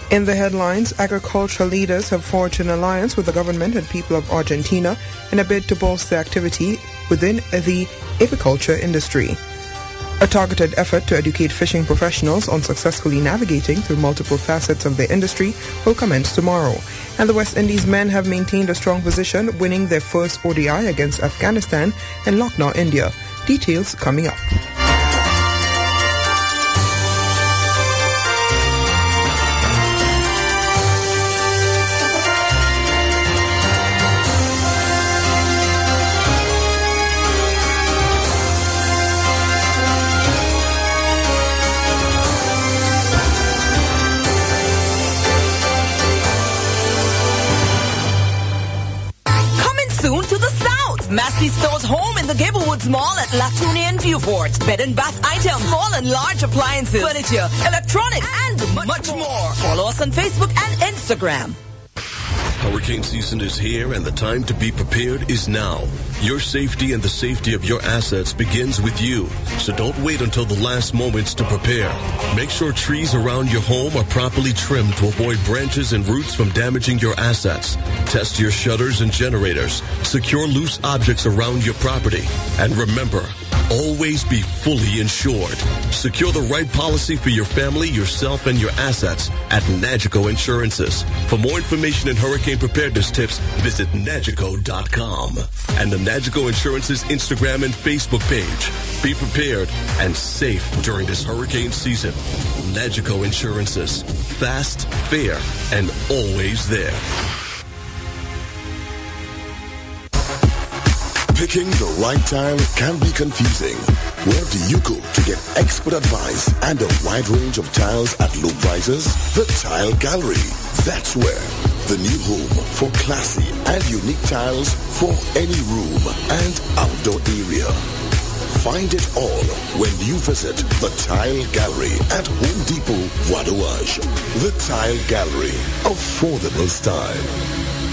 In the headlines, agricultural leaders have forged an alliance with the government and people of Argentina in a bid to bolster activity within the apiculture industry. A targeted effort to educate fishing professionals on successfully navigating through multiple facets of the industry will commence tomorrow. And the West Indies men have maintained a strong position, winning their first ODI against Afghanistan in Lucknow, India. Details coming up. Massey Stores home in the Gablewoods Mall at Latunian Viewport. Bed and bath items, small and large appliances, furniture, electronics, and much more. Follow us on Facebook and Instagram. Hurricane season is here and the time to be prepared is now. Your safety and the safety of your assets begins with you. So don't wait until the last moments to prepare. Make sure trees around your home are properly trimmed to avoid branches and roots from damaging your assets. Test your shutters and generators. Secure loose objects around your property. And remember, always be fully insured. Secure the right policy for your family, yourself, and your assets at Nagico Insurances. For more information and hurricane preparedness tips, visit Nagico.com and the Nagico Insurances Instagram and Facebook page. Be prepared and safe during this hurricane season. Nagico Insurances. Fast, fair, and always there. Picking the right tile can be confusing. Where do you go to get expert advice and a wide range of tiles at low prices? The Tile Gallery. That's where. The new home for classy and unique tiles for any room and outdoor area. Find it all when you visit the Tile Gallery at Home Depot, Wadawaj. The Tile Gallery. Affordable style.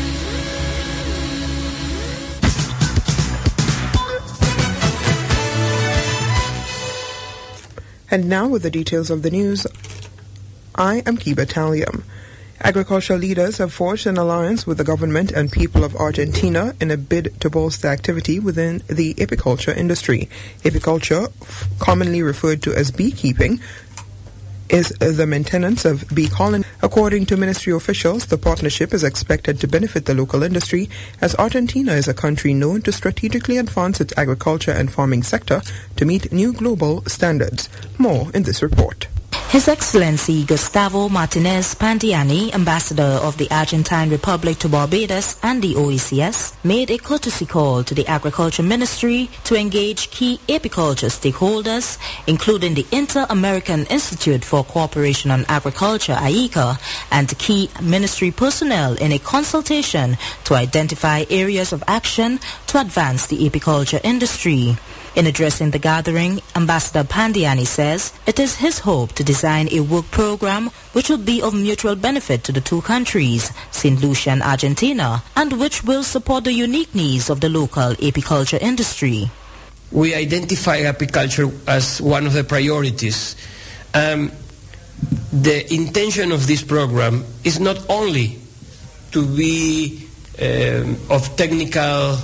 And now with the details of the news, I am Kiba Talium. Agricultural leaders have forged an alliance with the government and people of Argentina in a bid to bolster activity within the apiculture industry. Apiculture, commonly referred to as beekeeping, is the maintenance of bee colonies. According to ministry officials, the partnership is expected to benefit the local industry, as Argentina is a country known to strategically advance its agriculture and farming sector to meet new global standards. More in this report. His Excellency Gustavo Martinez Pandiani, Ambassador of the Argentine Republic to Barbados and the OECS, made a courtesy call to the Agriculture Ministry to engage key apiculture stakeholders, including the Inter-American Institute for Cooperation on Agriculture, IICA, and key ministry personnel in a consultation to identify areas of action to advance the apiculture industry. In addressing the gathering, Ambassador Pandiani says it is his hope to design a work program which will be of mutual benefit to the two countries, St. Lucia and Argentina, and which will support the unique needs of the local apiculture industry. We identify apiculture as one of the priorities. The intention of this program is not only to be of technical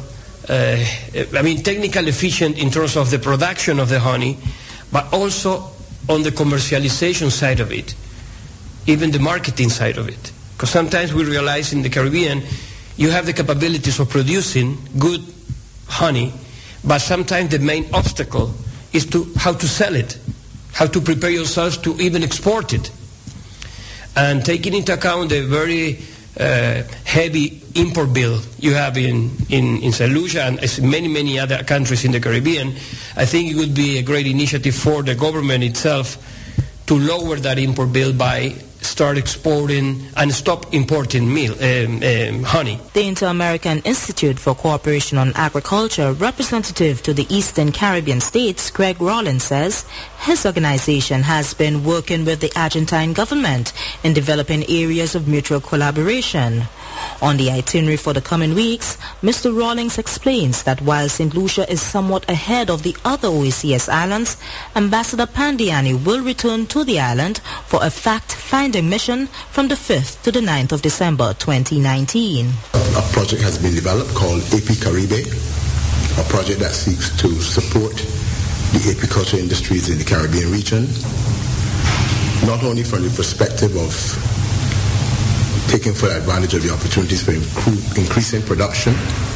technical efficient in terms of the production of the honey, but also on the commercialization side of it, even the marketing side of it. Because sometimes we realize in the Caribbean, you have the capabilities of producing good honey, but sometimes the main obstacle is how to sell it, how to prepare yourselves to even export it. And taking into account the very heavy import bill you have in St. Lucia and many other countries in the Caribbean, I think it would be a great initiative for the government itself to lower that import bill by start exporting and stop importing honey. The Inter-American Institute for Cooperation on Agriculture, representative to the Eastern Caribbean states, Greg Rollins, says his organization has been working with the Argentine government in developing areas of mutual collaboration. On the itinerary for the coming weeks, Mr. Rawlings explains that while St. Lucia is somewhat ahead of the other OECS islands, Ambassador Pandiani will return to the island for a fact-finding mission from the 5th to the 9th of December 2019. A project has been developed called AP Caribe, a project that seeks to support the apiculture industries in the Caribbean region, not only from the perspective of taking full advantage of the opportunities for increasing production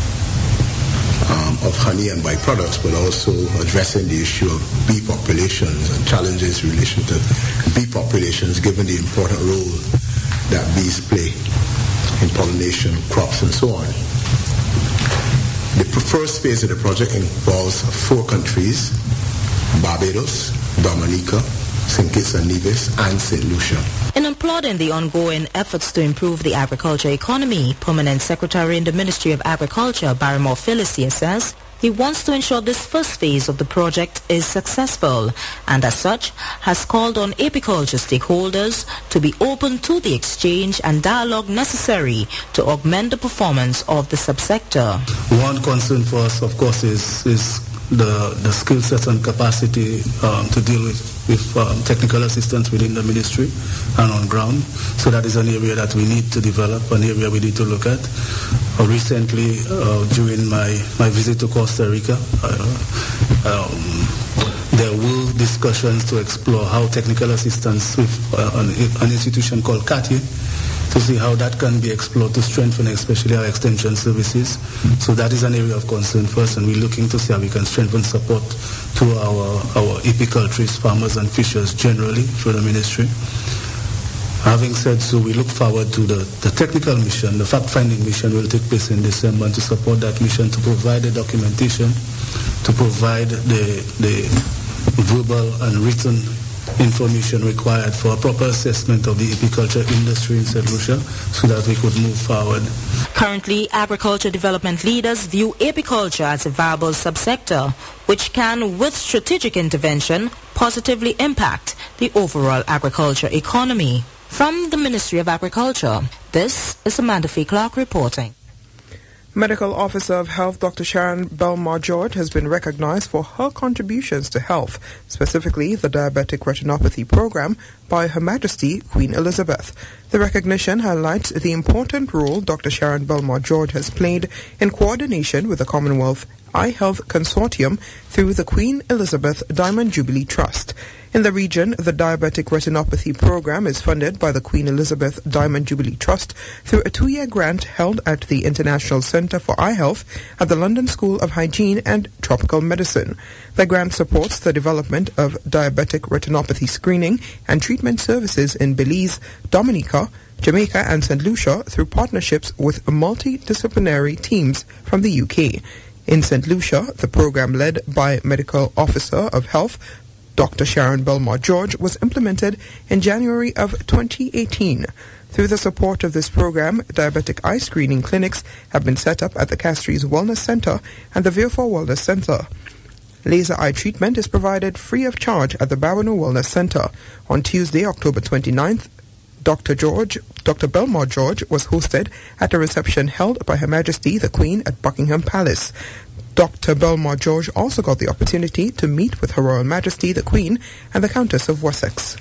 of honey and byproducts, but also addressing the issue of bee populations and challenges in relation to bee populations, given the important role that bees play in pollination, crops, and so on. The first phase of the project involves 4 countries: Barbados, Dominica, St. Kitts and Nevis, and St. Lucia. In applauding the ongoing efforts to improve the agriculture economy, Permanent Secretary in the Ministry of Agriculture, Barrymore Felicia, says he wants to ensure this first phase of the project is successful, and as such has called on apiculture stakeholders to be open to the exchange and dialogue necessary to augment the performance of the subsector. One concern for us, of course, is the skill set and capacity to deal with technical assistance within the ministry and on ground. So that is an area that we need to develop, an area we need to look at. Recently, during my visit to Costa Rica, there were discussions to explore how technical assistance with an institution called CATI, to see how that can be explored to strengthen especially our extension services. So that is an area of concern for us, and we're looking to see how we can strengthen support to our apiculturists, farmers and fishers generally through the ministry. Having said so, we look forward to the technical mission. The fact-finding mission will take place in December, and to support that mission, to provide the documentation, to provide the verbal and written information required for a proper assessment of the apiculture industry in St. Lucia so that we could move forward. Currently, agriculture development leaders view apiculture as a viable subsector, which can, with strategic intervention, positively impact the overall agriculture economy. From the Ministry of Agriculture, this is Amanda Fee Clark reporting. Medical Officer of Health Dr. Sharon Belmar George has been recognized for her contributions to health, specifically the diabetic retinopathy program, by Her Majesty Queen Elizabeth. The recognition highlights the important role Dr. Sharon Belmar George has played in coordination with the Commonwealth Eye Health Consortium through the Queen Elizabeth Diamond Jubilee Trust. In the region, the diabetic retinopathy program is funded by the Queen Elizabeth Diamond Jubilee Trust through a 2-year grant held at the International Centre for Eye Health at the London School of Hygiene and Tropical Medicine. The grant supports the development of diabetic retinopathy screening and treatment services in Belize, Dominica, Jamaica and St. Lucia through partnerships with multidisciplinary teams from the UK. In St. Lucia, the program led by Medical Officer of Health Dr. Sharon Belmar George was implemented in January of 2018. Through the support of this program, diabetic eye screening clinics have been set up at the Castries Wellness Center and the Vieux-Fort Wellness Center. Laser eye treatment is provided free of charge at the Barwano Wellness Center. On Tuesday, October 29th, Dr. Belmar George was hosted at a reception held by Her Majesty the Queen at Buckingham Palace. Dr. Belmar George also got the opportunity to meet with Her Royal Majesty the Queen and the Countess of Wessex.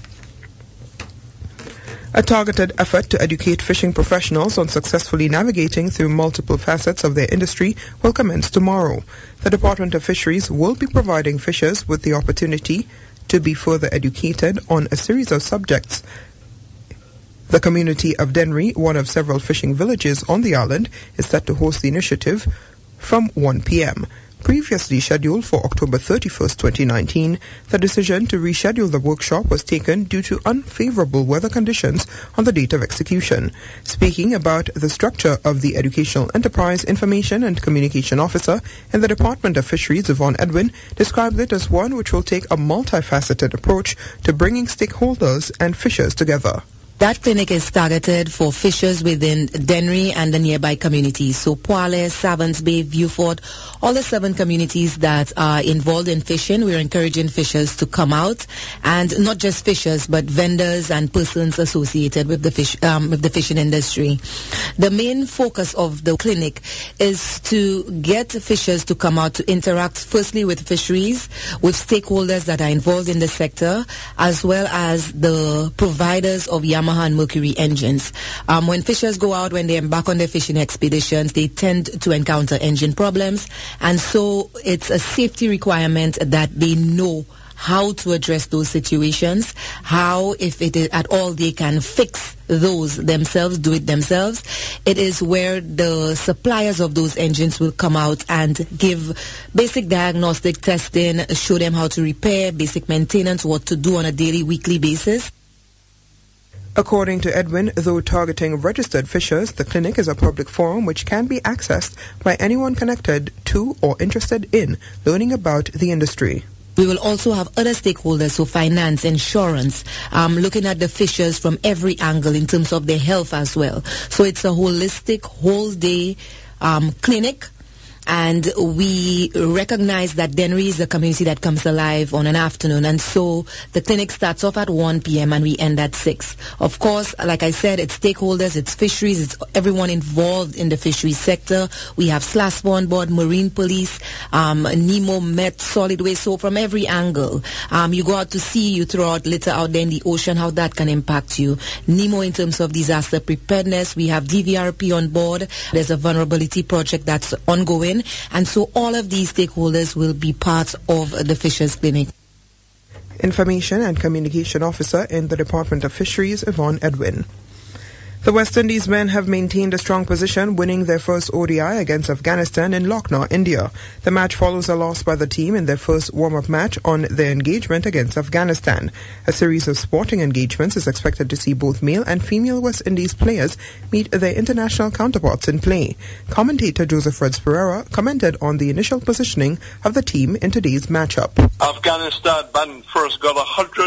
A targeted effort to educate fishing professionals on successfully navigating through multiple facets of their industry will commence tomorrow. The Department of Fisheries will be providing fishers with the opportunity to be further educated on a series of subjects. The community of Dennery, one of several fishing villages on the island, is set to host the initiative from 1 p.m. Previously scheduled for October 31st, 2019, the decision to reschedule the workshop was taken due to unfavorable weather conditions on the date of execution. Speaking about the structure of the Educational Enterprise, Information and Communication Officer in the Department of Fisheries, Yvonne Edwin, described it as one which will take a multifaceted approach to bringing stakeholders and fishers together. That clinic is targeted for fishers within Dennery and the nearby communities. So Poale, Savants Bay, Viewfort, all the 7 communities that are involved in fishing, we're encouraging fishers to come out, and not just fishers, but vendors and persons associated with the fishing industry. The main focus of the clinic is to get fishers to come out to interact firstly with fisheries, with stakeholders that are involved in the sector, as well as the providers of Yamaha and Mercury engines. When fishers go out, when they embark on their fishing expeditions, they tend to encounter engine problems, and so it's a safety requirement that they know how to address those situations, how, if it is at all, they can fix those themselves, do it themselves. It is where the suppliers of those engines will come out and give basic diagnostic testing, show them how to repair, basic maintenance, what to do on a daily, weekly basis. According to Edwin, though targeting registered fishers, the clinic is a public forum which can be accessed by anyone connected to or interested in learning about the industry. We will also have other stakeholders, so finance, insurance, looking at the fishers from every angle in terms of their health as well. So it's a holistic, whole-day clinic. And we recognize that Dennery is a community that comes alive on an afternoon. And so the clinic starts off at 1 p.m. and we end at 6. Of course, like I said, it's stakeholders, it's fisheries, it's everyone involved in the fisheries sector. We have SLASPO on board, Marine Police, NEMO, Met, Solid Waste. So from every angle, you go out to sea, you throw out litter out there in the ocean, how that can impact you. NEMO in terms of disaster preparedness. We have DVRP on board. There's a vulnerability project that's ongoing. And so all of these stakeholders will be part of the Fishers Clinic. Information and Communication Officer in the Department of Fisheries, Yvonne Edwin. The West Indies men have maintained a strong position, winning their first ODI against Afghanistan in Lucknow, India. The match follows a loss by the team in their first warm-up match on their engagement against Afghanistan. A series of sporting engagements is expected to see both male and female West Indies players meet their international counterparts in play. Commentator Joseph Reds Pereira commented on the initial positioning of the team in today's matchup. Afghanistan first got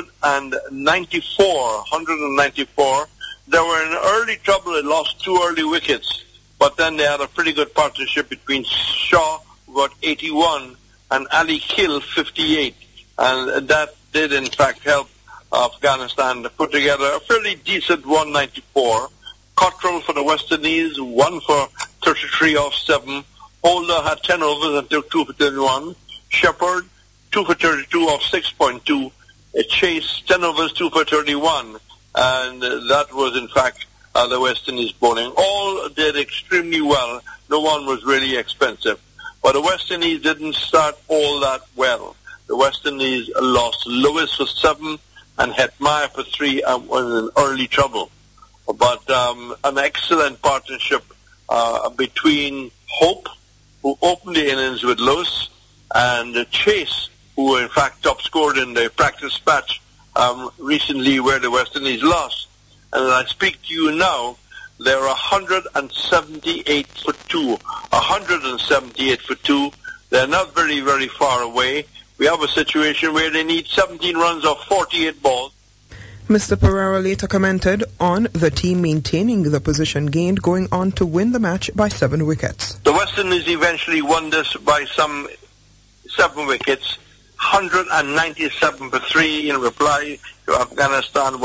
194. They were in early trouble. They lost 2 early wickets, but then they had a pretty good partnership between Shaw, who got 81, and Ali Khil, 58. And that did, in fact, help Afghanistan to put together a fairly decent 194. Cottrell for the West Indies, 1 for 33 off 7. Holder had 10 overs and took 2 for 31. Shepherd, 2 for 32 off 6.2. Chase, 10 overs, 2 for 31. And that was, in fact, the West Indies bowling. All did extremely well. No one was really expensive. But the West Indies didn't start all that well. The West Indies lost Lewis for 7 and Hetmeyer for 3 and was in early trouble. But an excellent partnership between Hope, who opened the innings with Lewis, and Chase, who in fact top scored in the practice match recently where the West Indies lost. And as I speak to you now, they're 178 for 2. 178 for 2. They're not very, very far away. We have a situation where they need 17 runs off 48 balls. Mr. Pereira later commented on the team maintaining the position gained, going on to win the match by 7 wickets. The West Indies eventually won this by some 7 wickets. 197 for 3 in reply to Afghanistan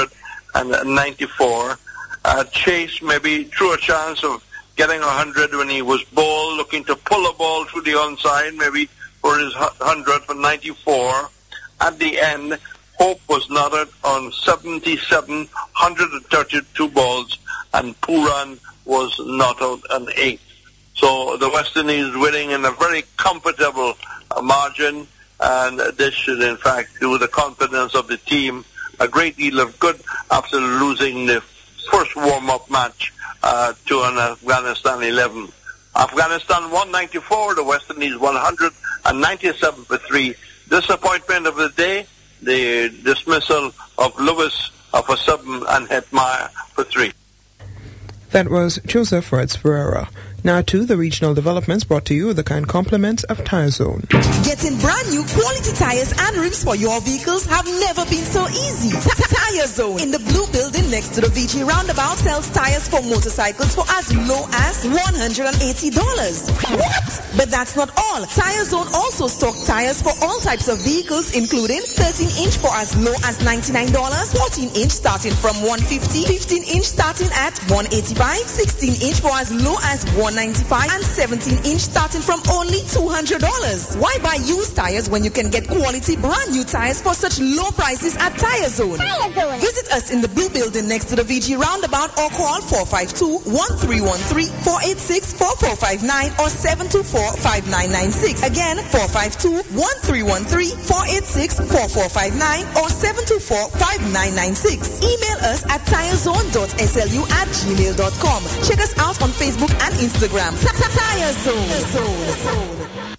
194. Chase maybe threw a chance of getting 100 when he was bowled, looking to pull a ball through the onside, maybe for his 100 for 94. At the end, Hope was knotted on 77, 132 balls, and Puran was knotted on 8. So the West Indies winning in a very comfortable margin. And this should, in fact, do the confidence of the team a great deal of good after losing the first warm-up match to an Afghanistan 11. Afghanistan 194, the West Indies 197 for 3. Disappointment of the day, the dismissal of Lewis for 7 and Hetmeyer for 3. That was Joseph Reds Pereira. Now to the regional developments brought to you with the kind compliments of Tire Zone. Getting brand new quality tires and rims for your vehicles have never been so easy. Tire Zone in the blue building next to the VG roundabout sells tires for motorcycles for as low as $180. What? But that's not all. Tire Zone also stock tires for all types of vehicles, including 13-inch for as low as $99, 14-inch starting from $150, 15-inch starting at $185, 16-inch for as low as $195, and 17-inch starting from only $200. Why buy used tires when you can get quality brand new tires for such low prices at Tire Zone? Visit us in the blue building next to the VG roundabout or call 452-1313, 486-4459 or 724-5996. Again, 452-1313, 486-4459 or 724-5996. Email us at tirezone.slu@gmail.com. Check us out on Facebook and Instagram. Tire Zone.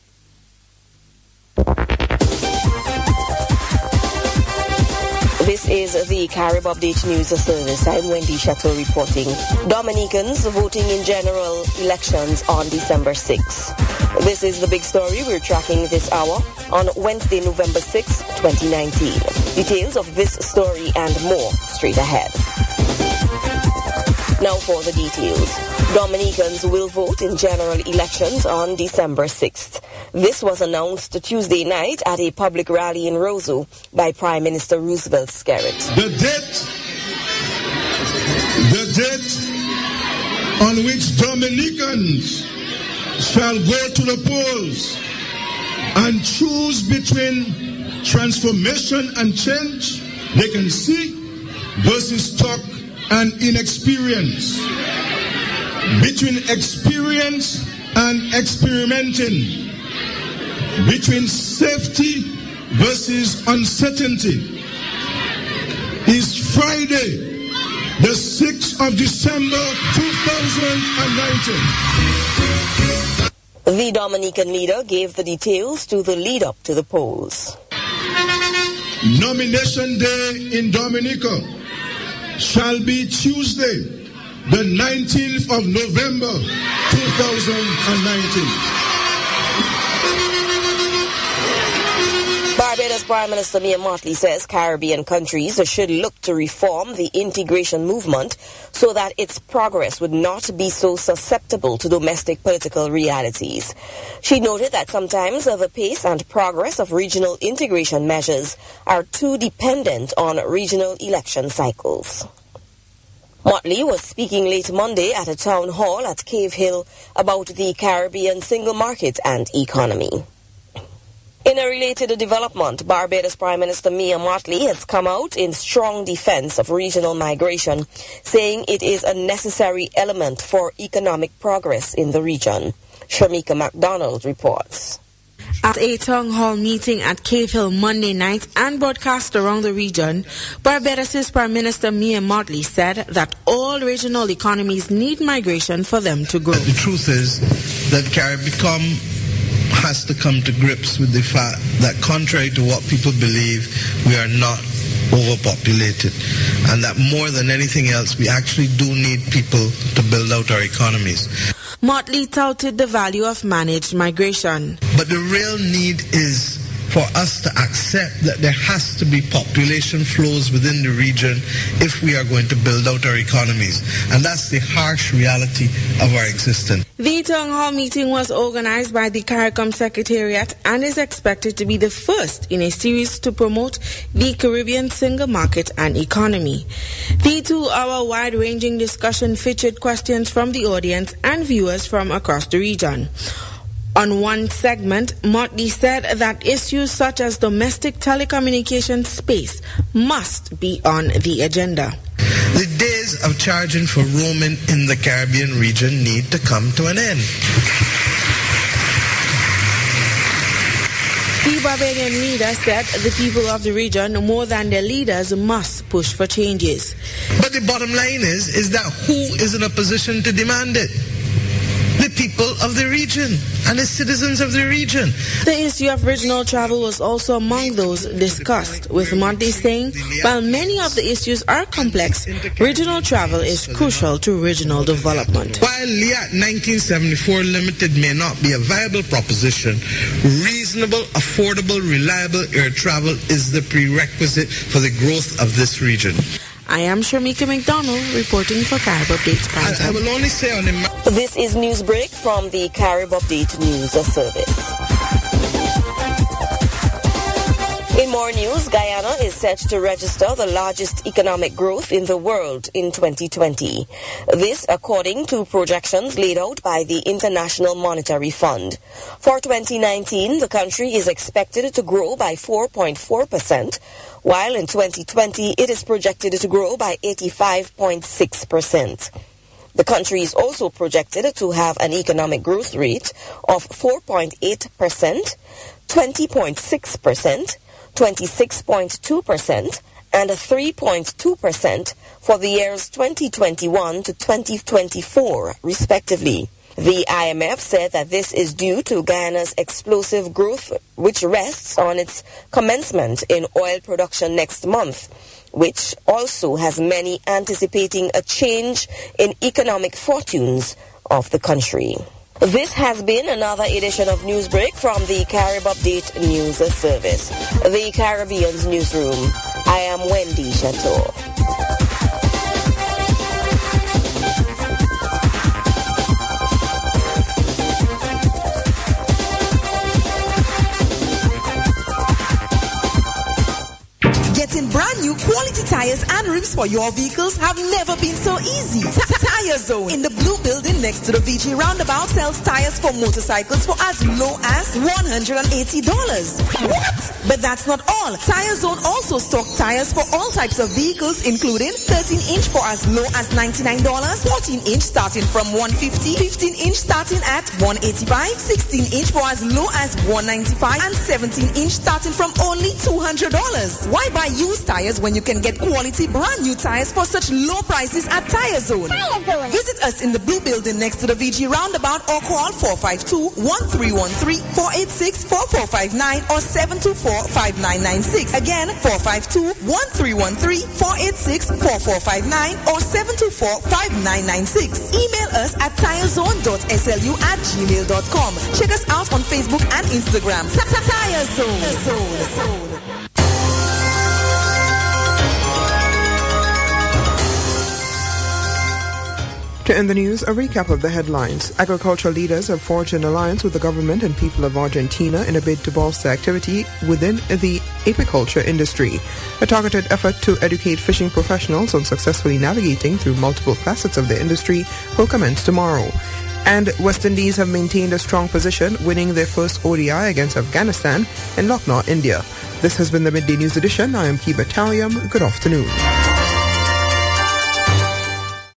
This is the Carib Update News Service. I'm Wendy Chateau reporting. Dominicans voting in general elections on December 6th. This is the big story we're tracking this hour on Wednesday, November 6, 2019. Details of this story and more straight ahead. Now for the details. Dominicans will vote in general elections on December 6th. This was announced Tuesday night at a public rally in Roseau by Prime Minister Roosevelt Skerrit. The date on which Dominicans shall go to the polls and choose between transformation and change they can see versus talk and inexperience, between experience and experimenting, between safety versus uncertainty, is Friday, the 6th of December 2019. The Dominican leader gave the details to the lead-up to the polls. Nomination day in Dominica shall be Tuesday, the 19th of November 2019. Barbados Prime Minister Mia Mottley says Caribbean countries should look to reform the integration movement so that its progress would not be so susceptible to domestic political realities. She noted that sometimes the pace and progress of regional integration measures are too dependent on regional election cycles. Mottley was speaking late Monday at a town hall at Cave Hill about the Caribbean single market and economy. In a related development, Barbados Prime Minister Mia Mottley has come out in strong defense of regional migration, saying it is a necessary element for economic progress in the region. Shamika MacDonald reports. At a town hall meeting at Cave Hill Monday night and broadcast around the region, Barbados' Prime Minister Mia Mottley said that all regional economies need migration for them to grow. The truth is that Caribbean has to come to grips with the fact that contrary to what people believe, we are not overpopulated, and that more than anything else, we actually do need people to build out our economies. Mottley touted the value of managed migration. But the real need is for us to accept that there has to be population flows within the region if we are going to build out our economies. And that's the harsh reality of our existence. The town hall meeting was organized by the CARICOM Secretariat and is expected to be the first in a series to promote the Caribbean single market and economy. The 2-hour wide-ranging discussion featured questions from the audience and viewers from across the region. On one segment, Mottley said that issues such as domestic telecommunications space must be on the agenda. The days of charging for roaming in the Caribbean region need to come to an end. The Barbadian leader said the people of the region, more than their leaders, must push for changes. But the bottom line is that who is in a position to demand it? The people of the region and the citizens of the region. The issue of regional travel was also among those discussed, with Monty saying, while many of the issues are complex, regional travel is crucial to regional development. While LIAT 1974 Limited may not be a viable proposition, reasonable, affordable, reliable air travel is the prerequisite for the growth of this region. I am Shamika McDonald reporting for Carib Update. I will only say on This is Newsbreak from the Carib Update News Service. In more news, Guyana is set to register the largest economic growth in the world in 2020. This according to projections laid out by the International Monetary Fund. For 2019, the country is expected to grow by 4.4%, while in 2020 it is projected to grow by 85.6%. The country is also projected to have an economic growth rate of 4.8%, 20.6%, 26.2% and 3.2% for the years 2021 to 2024, respectively. The IMF said that this is due to Guyana's explosive growth, which rests on its commencement in oil production next month, which also has many anticipating a change in economic fortunes of the country. This has been another edition of Newsbreak from the Carib Update News Service, the Caribbean's newsroom. I am Wendy Chateau. Getting brand new quality tires and rims for your vehicles have never been so easy. Tire Zone in the blue building next to the VG Roundabout sells tires for motorcycles for as low as $180. What? But that's not all. Tire Zone also stocks tires for all types of vehicles, including 13-inch for as low as $99, 14-inch starting from $150, 15-inch starting at $185, 16-inch for as low as $195, and 17-inch starting from only $200. Why buy used tires when you can get quality brand new tires for such low prices at Tire Zone? Visit us in the blue building next to the VG Roundabout or call 452-1313, 486-4459 or 724-5996. Again, 452-1313, 486-4459 or 724-5996. Email us at tirezone.slu@gmail.com. Check us out on Facebook and Instagram. Tire Zone. To end the news, a recap of the headlines. Agricultural leaders have forged an alliance with the government and people of Argentina in a bid to bolster activity within the apiculture industry. A targeted effort to educate fishing professionals on successfully navigating through multiple facets of the industry will commence tomorrow. And West Indies have maintained a strong position, winning their first ODI against Afghanistan in Lucknow, India. This has been the Midday News Edition. I am Kiba Taliam. Good afternoon.